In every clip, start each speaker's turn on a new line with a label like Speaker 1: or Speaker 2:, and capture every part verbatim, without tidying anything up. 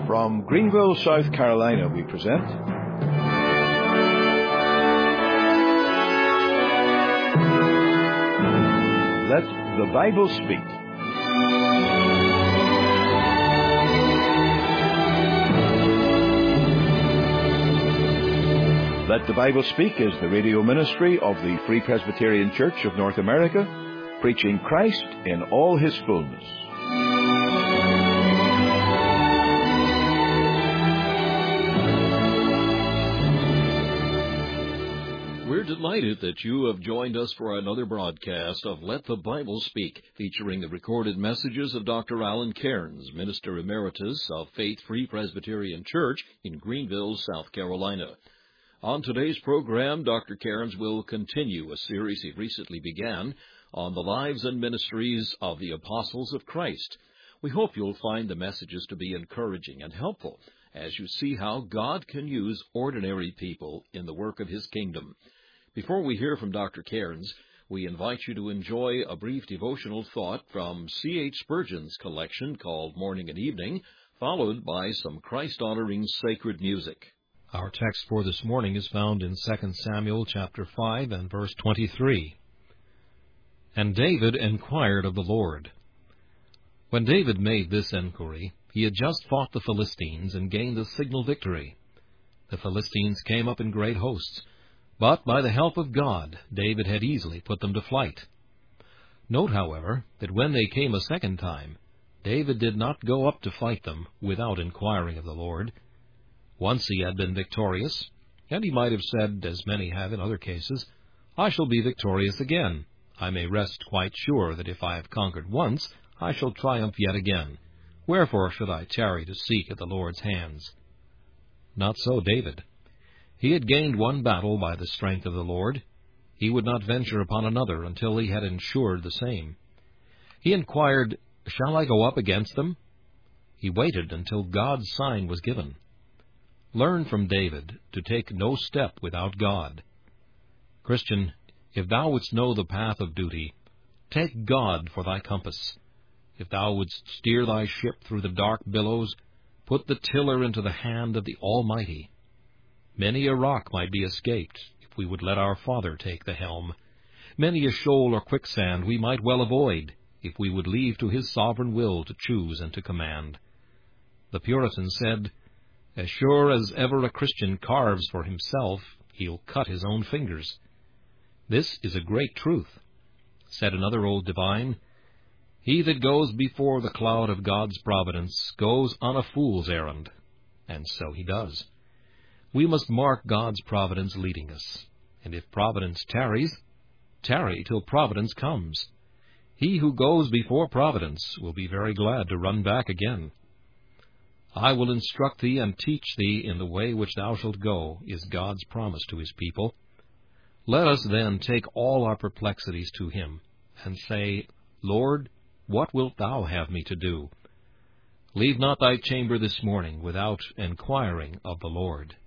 Speaker 1: From Greenville, South Carolina, we present Let the Bible Speak. Let the Bible Speak is the radio ministry of the Free Presbyterian Church of North America, preaching Christ in all His fullness.
Speaker 2: We're delighted that you have joined us for another broadcast of Let the Bible Speak, featuring the recorded messages of Doctor Alan Cairns, Minister Emeritus of Faith Free Presbyterian Church in Greenville, South Carolina. On today's program, Doctor Cairns will continue a series he recently began on the lives and ministries of the Apostles of Christ. We hope you'll find the messages to be encouraging and helpful as you see how God can use ordinary people in the work of His kingdom. Before we hear from Doctor Cairns, we invite you to enjoy a brief devotional thought from C H Spurgeon's collection called Morning and Evening, followed by some Christ-honoring sacred music.
Speaker 3: Our text for this morning is found in Second Samuel chapter five and verse twenty-three. And David inquired of the Lord. When David made this enquiry, he had just fought the Philistines and gained a signal victory. The Philistines came up in great hosts, but by the help of God, David had easily put them to flight. Note, however, that when they came a second time, David did not go up to fight them without inquiring of the Lord. Once he had been victorious, and he might have said, as many have in other cases, I shall be victorious again. I may rest quite sure that if I have conquered once, I shall triumph yet again. Wherefore should I tarry to seek at the Lord's hands? Not so David. He had gained one battle by the strength of the Lord. He would not venture upon another until he had ensured the same. He inquired, Shall I go up against them? He waited until God's sign was given. Learn from David to take no step without God. Christian, if thou wouldst know the path of duty, take God for thy compass. If thou wouldst steer thy ship through the dark billows, put the tiller into the hand of the Almighty. Many a rock might be escaped if we would let our Father take the helm. Many a shoal or quicksand we might well avoid if we would leave to His sovereign will to choose and to command. The Puritan said, As sure as ever a Christian carves for himself, he'll cut his own fingers. This is a great truth. Said another old divine, He that goes before the cloud of God's providence goes on a fool's errand. And so he does. We must mark God's providence leading us. And if providence tarries, tarry till providence comes. He who goes before providence will be very glad to run back again. I will instruct thee and teach thee in the way which thou shalt go, is God's promise to His people. Let us then take all our perplexities to Him, and say, Lord, what wilt thou have me to do? Leave not thy chamber this morning without enquiring of the Lord.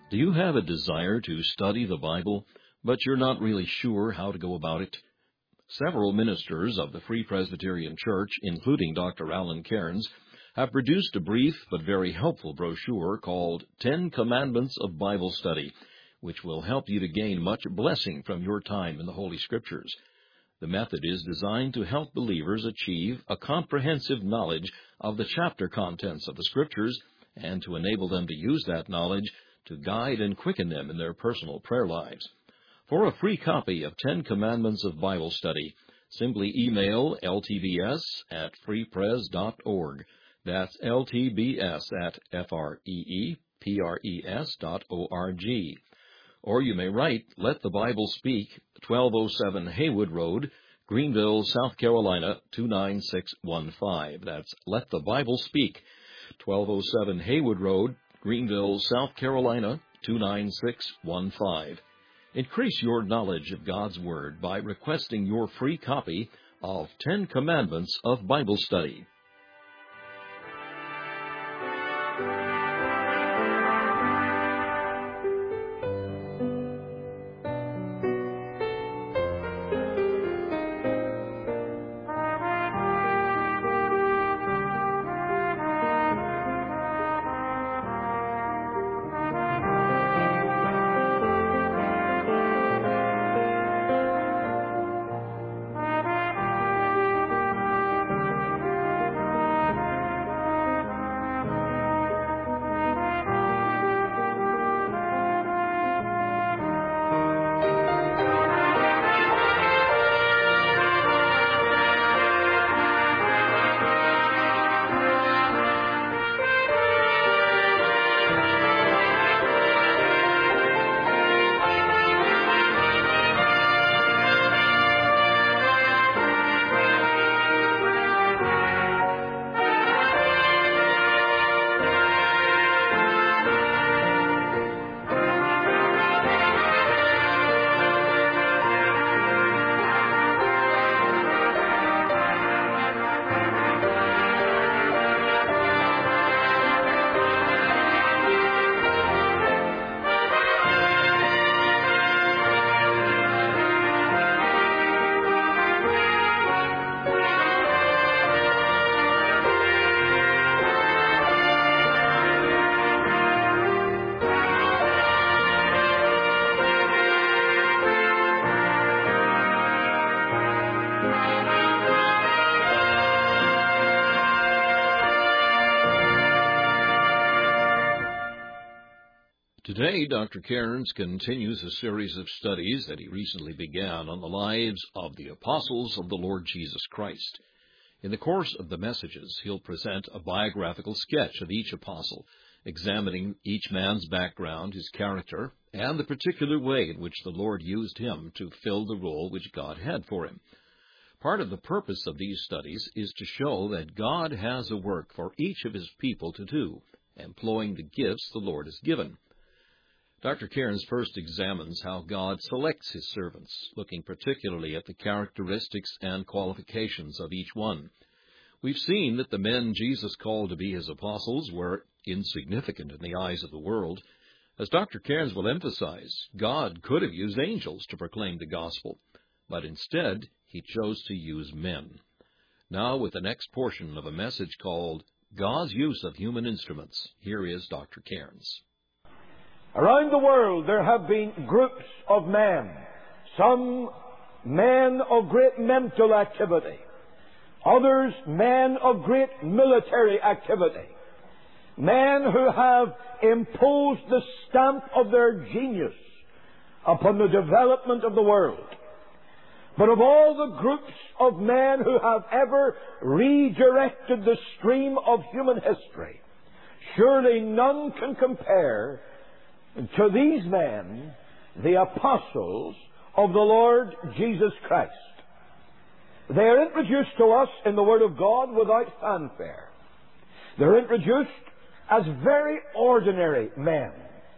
Speaker 2: Do you have a desire to study the Bible, but you're not really sure how to go about it? Several ministers of the Free Presbyterian Church, including Doctor Alan Cairns, have produced a brief but very helpful brochure called Ten Commandments of Bible Study, which will help you to gain much blessing from your time in the Holy Scriptures. The method is designed to help believers achieve a comprehensive knowledge of the chapter contents of the Scriptures and to enable them to use that knowledge to guide and quicken them in their personal prayer lives. For a free copy of Ten Commandments of Bible Study, simply email L T B S at freepres dot org. That's L T B S at F R E E P R E S dot O R G. Or you may write, Let the Bible Speak, twelve oh seven Haywood Road, Greenville, South Carolina, two nine six one five. That's Let the Bible Speak, twelve oh seven Haywood Road, Greenville, South Carolina, two nine six one five. Increase your knowledge of God's Word by requesting your free copy of Ten Commandments of Bible Study. Today, Doctor Cairns continues a series of studies that he recently began on the lives of the apostles of the Lord Jesus Christ. In the course of the messages, he'll present a biographical sketch of each apostle, examining each man's background, his character, and the particular way in which the Lord used him to fill the role which God had for him. Part of the purpose of these studies is to show that God has a work for each of his people to do, employing the gifts the Lord has given. Doctor Cairns first examines how God selects his servants, looking particularly at the characteristics and qualifications of each one. We've seen that the men Jesus called to be his apostles were insignificant in the eyes of the world. As Doctor Cairns will emphasize, God could have used angels to proclaim the gospel, but instead he chose to use men. Now, with the next portion of a message called God's Use of Human Instruments, here is Doctor Cairns.
Speaker 4: Around the world there have been groups of men, some men of great mental activity, others men of great military activity, men who have imposed the stamp of their genius upon the development of the world. But of all the groups of men who have ever redirected the stream of human history, surely none can compare to these men, the apostles of the Lord Jesus Christ. They are introduced to us in the Word of God without fanfare. They're introduced as very ordinary men.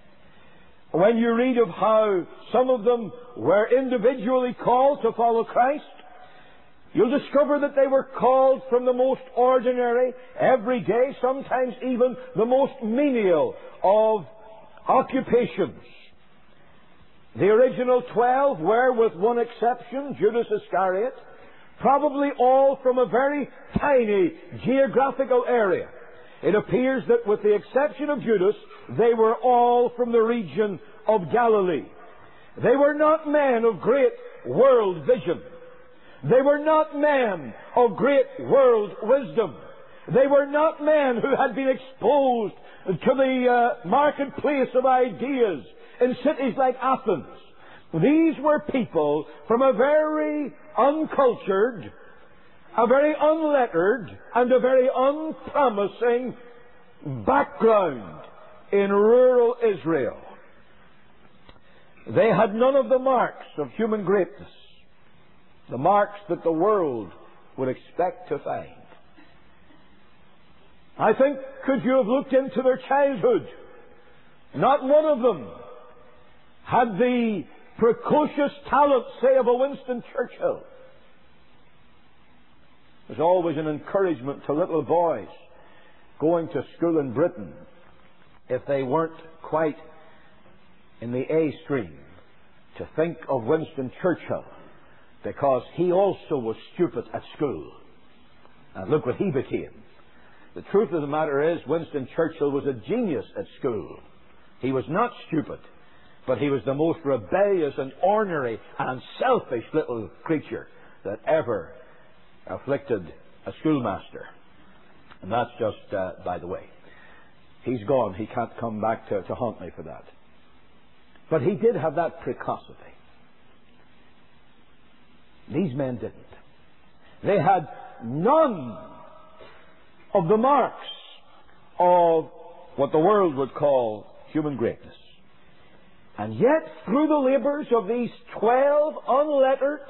Speaker 4: When you read of how some of them were individually called to follow Christ, you'll discover that they were called from the most ordinary, everyday, sometimes even the most menial of occupations. The original twelve were, with one exception, Judas Iscariot, probably all from a very tiny geographical area. It appears that with the exception of Judas, they were all from the region of Galilee. They were not men of great world vision. They were not men of great world wisdom. They were not men who had been exposed to the uh, marketplace of ideas in cities like Athens. These were people from a very uncultured, a very unlettered, and a very unpromising background in rural Israel. They had none of the marks of human greatness, the marks that the world would expect to find. I think, could you have looked into their childhood, not one of them had the precocious talent, say, of a Winston Churchill. There's always an encouragement to little boys going to school in Britain, if they weren't quite in the A stream, to think of Winston Churchill, because he also was stupid at school. And look what he became. The truth of the matter is, Winston Churchill was a genius at school. He was not stupid, but he was the most rebellious and ornery and selfish little creature that ever afflicted a schoolmaster. And that's just uh, by the way. He's gone. He can't come back to, to haunt me for that. But he did have that precocity. These men didn't. They had none of the marks of what the world would call human greatness. And yet, through the labors of these twelve unlettered,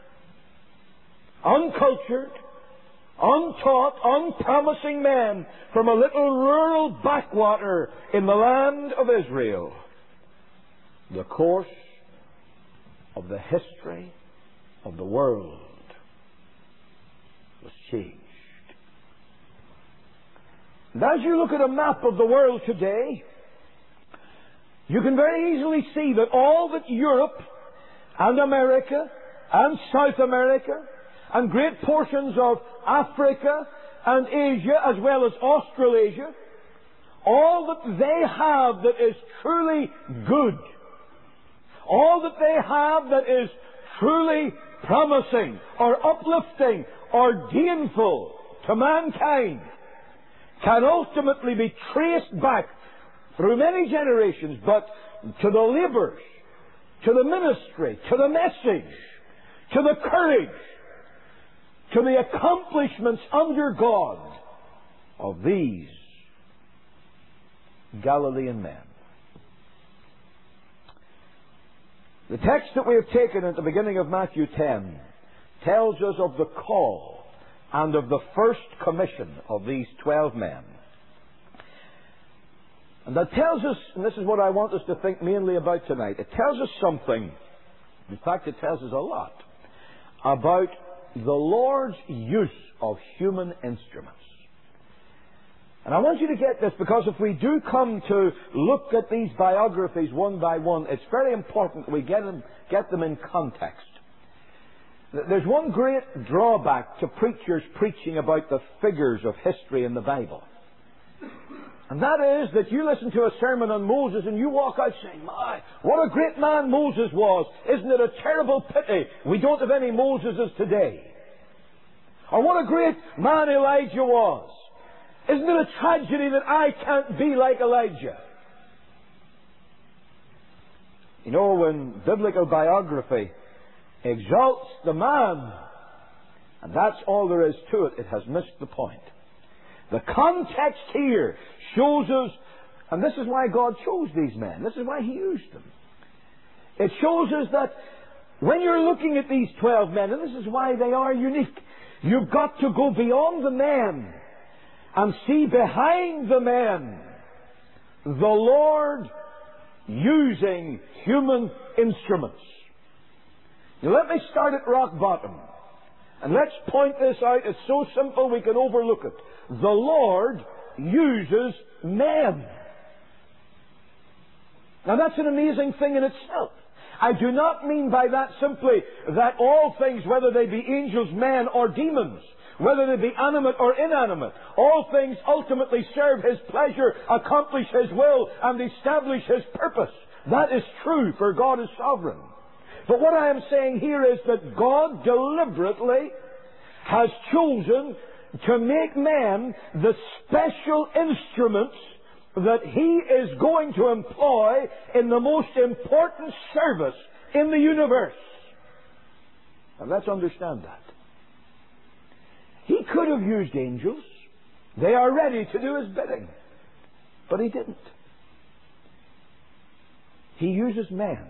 Speaker 4: uncultured, untaught, unpromising men from a little rural backwater in the land of Israel, the course of the history of the world was changed. And as you look at a map of the world today, you can very easily see that all that Europe and America and South America and great portions of Africa and Asia, as well as Australasia, all that they have that is truly good, all that they have that is truly promising or uplifting or gainful to mankind, can ultimately be traced back through many generations, but to the labors, to the ministry, to the message, to the courage, to the accomplishments under God of these Galilean men. The text that we have taken at the beginning of Matthew ten tells us of the call and of the first commission of these twelve men. And that tells us, and this is what I want us to think mainly about tonight, it tells us something, in fact it tells us a lot, about the Lord's use of human instruments. And I want you to get this, because if we do come to look at these biographies one by one, it's very important that we get them, get them in context. There's one great drawback to preachers preaching about the figures of history in the Bible. And that is that you listen to a sermon on Moses and you walk out saying, my, what a great man Moses was. Isn't it a terrible pity we don't have any Moseses today? Or what a great man Elijah was. Isn't it a tragedy that I can't be like Elijah? You know, when biblical biography exalts the man, and that's all there is to it, it has missed the point. The context here shows us, and this is why God chose these men. This is why He used them. It shows us that when you're looking at these twelve men, and this is why they are unique, you've got to go beyond the men and see behind the men the Lord using human instruments. Now let me start at rock bottom. And let's point this out. It's so simple we can overlook it. The Lord uses men. Now that's an amazing thing in itself. I do not mean by that simply that all things, whether they be angels, men, or demons, whether they be animate or inanimate, all things ultimately serve His pleasure, accomplish His will, and establish His purpose. That is true, for God is sovereign. But what I am saying here is that God deliberately has chosen to make man the special instruments that He is going to employ in the most important service in the universe. And let's understand that. He could have used angels. They are ready to do His bidding. But He didn't. He uses man.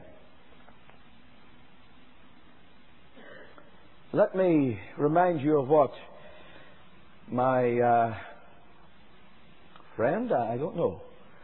Speaker 4: Let me remind you of what my uh, friend, I don't know,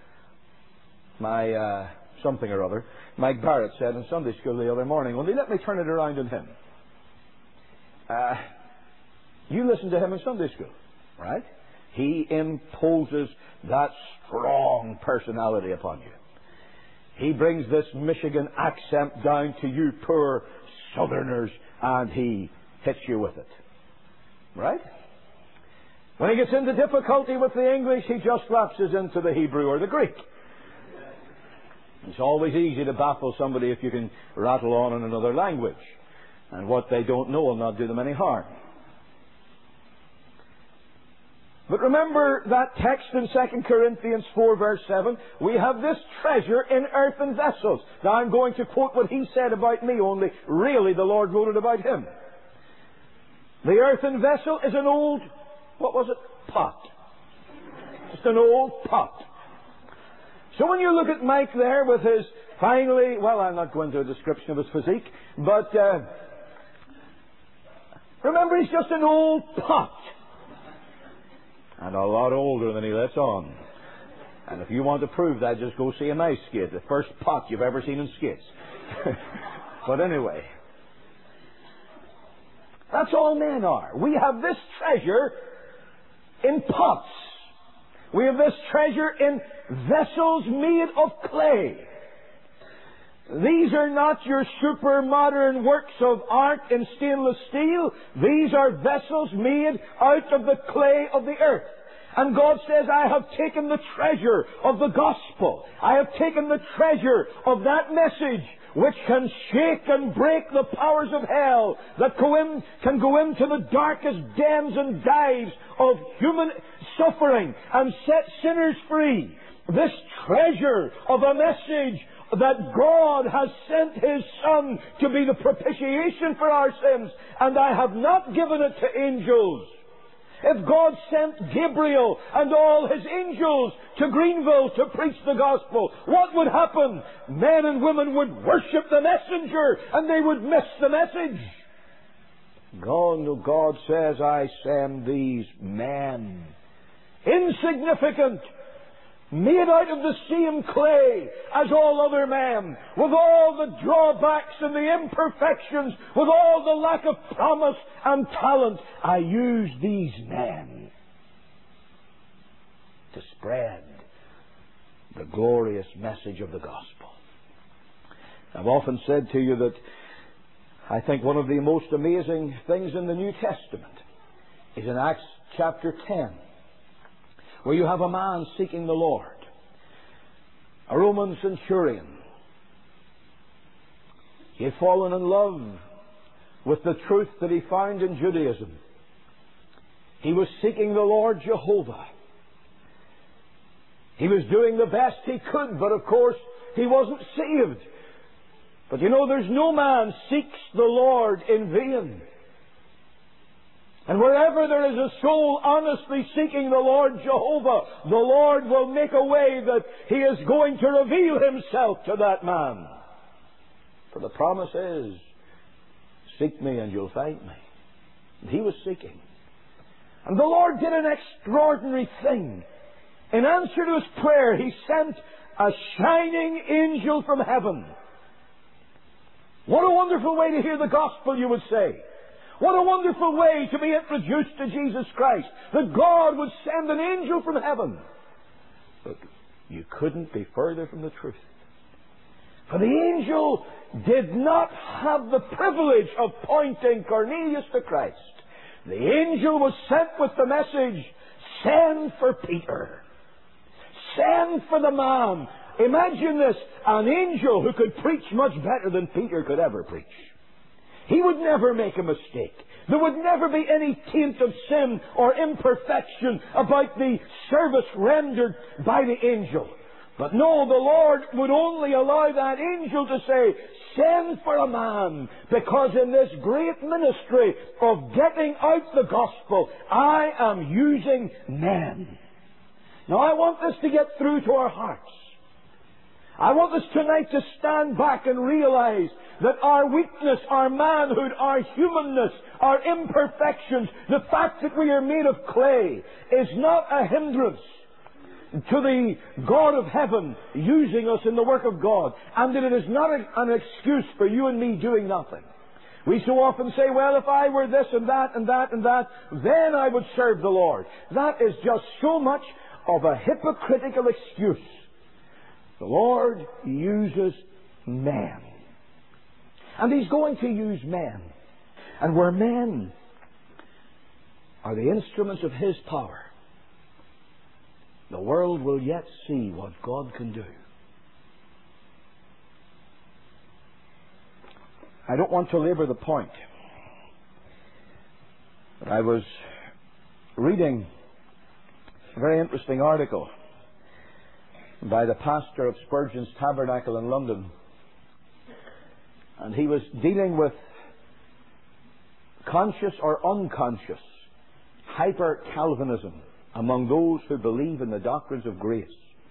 Speaker 4: my uh, something or other, Mike Barrett said in Sunday school the other morning. Only let me turn it around on him. Uh, you listen to him in Sunday school, right? He imposes that strong personality upon you. He brings this Michigan accent down to you poor Southerners, and he hits you with it. Right? When he gets into difficulty with the English, he just lapses into the Hebrew or the Greek. It's always easy to baffle somebody if you can rattle on in another language. And what they don't know will not do them any harm. But remember that text in Second Corinthians four verse seven. We have this treasure in earthen vessels. Now I'm going to quote what he said about me, only really the Lord wrote it about him. The earthen vessel is an old, what was it? Pot. Just an old pot. So when you look at Mike there with his finely, well, I'm not going to a description of his physique, but uh, remember he's just an old pot. And a lot older than he lets on. And if you want to prove that, just go see an ice skate. The first pot you've ever seen in skates. But anyway, that's all men are. We have this treasure in pots. We have this treasure in vessels made of clay. These are not your super modern works of art in stainless steel. These are vessels made out of the clay of the earth. And God says, I have taken the treasure of the gospel. I have taken the treasure of that message which can shake and break the powers of hell, that go in, can go into the darkest dens and dives of human suffering and set sinners free. This treasure of a message that God has sent His Son to be the propitiation for our sins, and I have not given it to angels. If God sent Gabriel and all His angels to Greenville to preach the gospel, what would happen? Men and women would worship the messenger and they would miss the message. God, God says, I send these men, insignificant, made out of the same clay as all other men, with all the drawbacks and the imperfections, with all the lack of promise and talent. I use these men to spread the glorious message of the gospel. I've often said to you that I think one of the most amazing things in the New Testament is in Acts chapter ten, where you have a man seeking the Lord, a Roman centurion. He had fallen in love with the truth that he found in Judaism. He was seeking the Lord Jehovah. He was doing the best he could, but of course he wasn't saved. But you know, there's no man seeks the Lord in vain. And wherever there is a soul honestly seeking the Lord Jehovah, the Lord will make a way that He is going to reveal Himself to that man. For the promise is, seek me and you'll find me. And he was seeking. And the Lord did an extraordinary thing. In answer to his prayer, He sent a shining angel from heaven. What a wonderful way to hear the gospel, you would say. What a wonderful way to be introduced to Jesus Christ, that God would send an angel from heaven. But you couldn't be further from the truth. For the angel did not have the privilege of pointing Cornelius to Christ. The angel was sent with the message, send for Peter. Send for the man. Imagine this, an angel who could preach much better than Peter could ever preach. He would never make a mistake. There would never be any taint of sin or imperfection about the service rendered by the angel. But no, the Lord would only allow that angel to say, send for a man, because in this great ministry of getting out the gospel, I am using men. Now I want this to get through to our hearts. I want us tonight to stand back and realize that our weakness, our manhood, our humanness, our imperfections, the fact that we are made of clay is not a hindrance to the God of heaven using us in the work of God, and that it is not an excuse for you and me doing nothing. We so often say, well, if I were this and that and that and that, then I would serve the Lord. That is just so much of a hypocritical excuse. The Lord uses men. And He's going to use men. And where men are the instruments of His power, the world will yet see what God can do. I don't want to labor the point, but I was reading a very interesting article by the pastor of Spurgeon's Tabernacle in London. And he was dealing with conscious or unconscious hyper-Calvinism among those who believe in the doctrines of grace.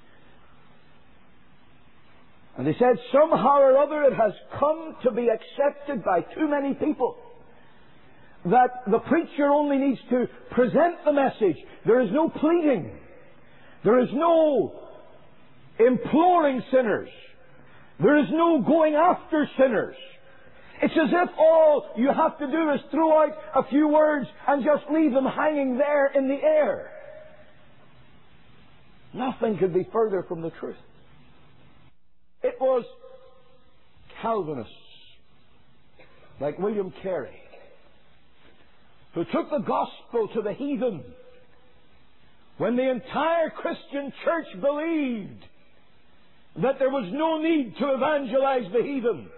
Speaker 4: And he said, somehow or other it has come to be accepted by too many people that the preacher only needs to present the message. There is no pleading. There is no imploring sinners. There is no going after sinners. It's as if all you have to do is throw out a few words and just leave them hanging there in the air. Nothing could be further from the truth. It was Calvinists like William Carey who took the gospel to the heathen when the entire Christian church believed that there was no need to evangelize the heathen.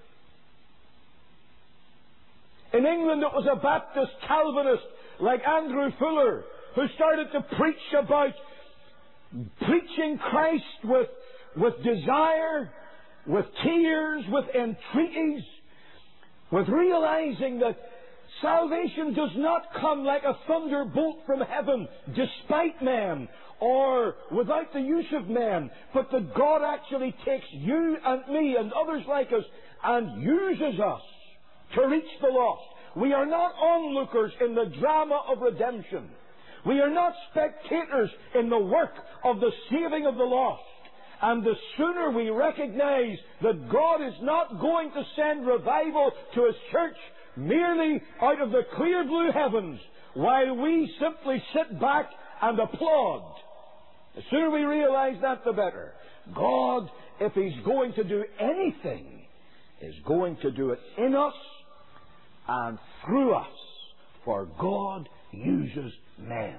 Speaker 4: In England it was a Baptist Calvinist like Andrew Fuller who started to preach about preaching Christ with, with desire, with tears, with entreaties, with realizing that salvation does not come like a thunderbolt from heaven despite man or without the use of men, but that God actually takes you and me and others like us and uses us to reach the lost. We are not onlookers in the drama of redemption. We are not spectators in the work of the saving of the lost. And the sooner we recognize that God is not going to send revival to His church merely out of the clear blue heavens while we simply sit back and applaud, the sooner we realize that, the better. God, if He's going to do anything, is going to do it in us and through us, for God uses men.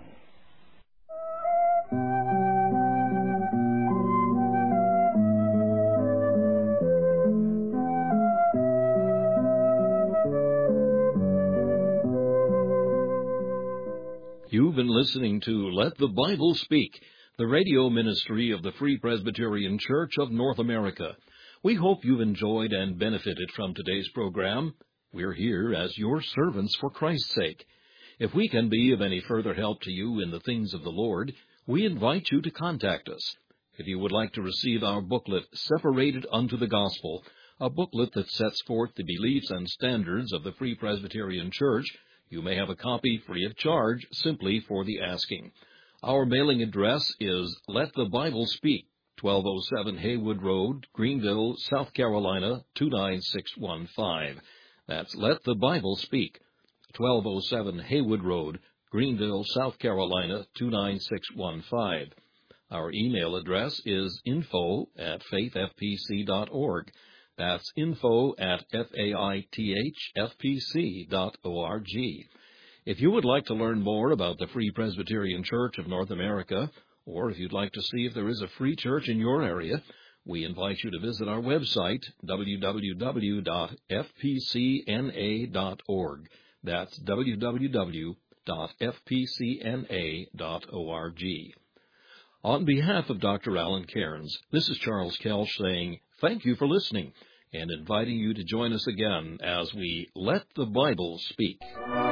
Speaker 2: You've been listening to Let the Bible Speak, the radio ministry of the Free Presbyterian Church of North America. We hope you've enjoyed and benefited from today's program. We're here as your servants for Christ's sake. If we can be of any further help to you in the things of the Lord, we invite you to contact us. If you would like to receive our booklet, Separated Unto the Gospel, a booklet that sets forth the beliefs and standards of the Free Presbyterian Church, you may have a copy free of charge simply for the asking. Our mailing address is Let the Bible Speak, twelve oh seven Haywood Road, Greenville, South Carolina, two nine six one five. That's Let the Bible Speak, twelve oh seven Haywood Road, Greenville, South Carolina, two nine six one five. Our email address is info at faith f p c dot org. That's info at faith f p c dot org. If you would like to learn more about the Free Presbyterian Church of North America, or if you'd like to see if there is a free church in your area, we invite you to visit our website, w w w dot f p c n a dot org. That's w w w dot f p c n a dot org. On behalf of Doctor Alan Cairns, this is Charles Kelch saying thank you for listening and inviting you to join us again as we Let the Bible Speak.